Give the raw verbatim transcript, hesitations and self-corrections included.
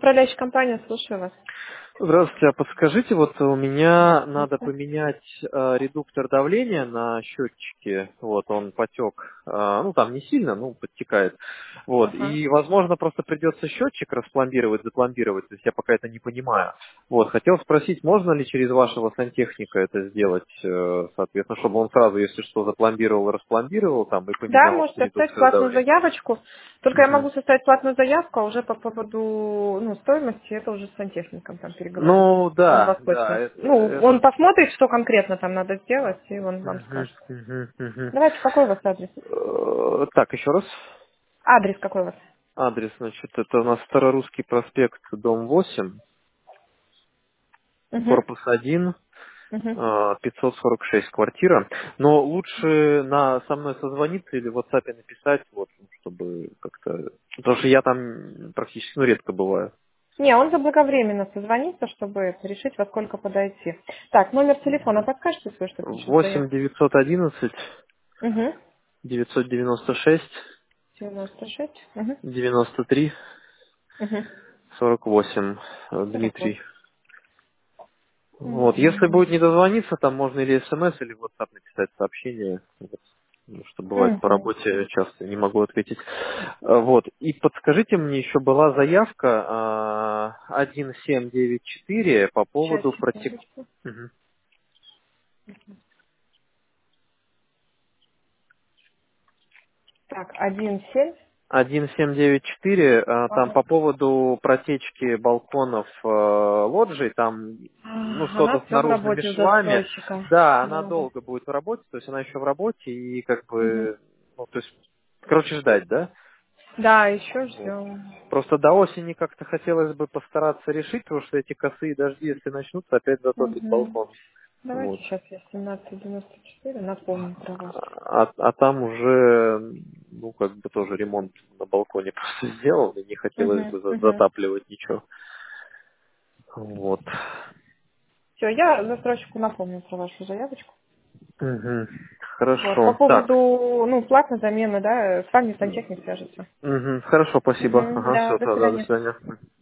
Управляющая компания, слушаю вас. Здравствуйте, а подскажите, вот у меня надо Это? поменять э, редуктор давления на счетчике, вот он потек, э, ну там не сильно, ну подтекает, вот, Ага. и возможно просто придется счетчик распломбировать, запломбировать, то есть я пока это не понимаю. Вот, хотел спросить, можно ли через вашего сантехника это сделать, э, соответственно, чтобы он сразу, если что, запломбировал, распломбировал там и Да, поменял можете оставить редуктор платную давления. заявочку. Только я Мгм. могу составить платную заявку, а уже по поводу ну, стоимости это уже с сантехником там переговорить. Ну Он да, вас да, точно. это, Ну, это он посмотрит, что конкретно там надо сделать, и он вам Мгм, скажет. мгм, мгм. Давайте, какой у вас адрес? Э, Так, еще раз. Адрес какой у вас? Адрес, значит, это у нас Старорусский проспект, дом восемь, Угу. корпус один, Угу. э, пятьсот сорок шесть квартира. Но лучше на со мной созвониться или в WhatsApp написать, вот, ну, чтобы как-то... Потому что я там практически, ну, редко бываю. Не, он заблаговременно созвонится, чтобы это, решить, во сколько подойти. Так, номер телефона подскажете свой, чтобы пишет восемь заявку? девятьсот одиннадцать Угу. девятьсот девяносто шесть девяносто шесть. Угу. девяносто три Угу. сорок восемь. э, сорок Дмитрий. восемь. Вот. Если Угу. будет не дозвониться, там можно или смс, или в WhatsApp написать сообщение. Вот. Ну, что бывает по Угу. работе часто не могу ответить. А, Вот. И подскажите мне, еще была заявка а, один семь девять четыре по Сейчас, поводу протек... секундочку. Мгм. Так, один семь. один семь девять четыре, а, там Ага. по поводу протечки балконов э, лоджий, там ну А, что-то Она с все в наружными работе у швами. застройщика. Да, она Да, да. долго будет в работе, то есть она еще в работе и как Мгм. бы, ну то есть, короче, ждать, да? Да, еще Вот. ждем. Просто до осени как-то хотелось бы постараться решить, потому что эти косые дожди, если начнутся, опять затопит Угу. балкон. Давайте Вот. сейчас я семнадцать девяносто четыре напомню про вас. А, а там уже, ну, как бы тоже ремонт на балконе просто сделал, и не хотелось Угу. бы за- Угу. затапливать ничего. Вот. Все, я застройщику напомню про вашу заявочку. Мгм. Вот. По Хорошо. Так. поводу, ну, платной замены, да, с вами сантехник свяжется. Мгм. Хорошо, спасибо. Угу. Ага, Да, все, до тогда, до свидания. свидания.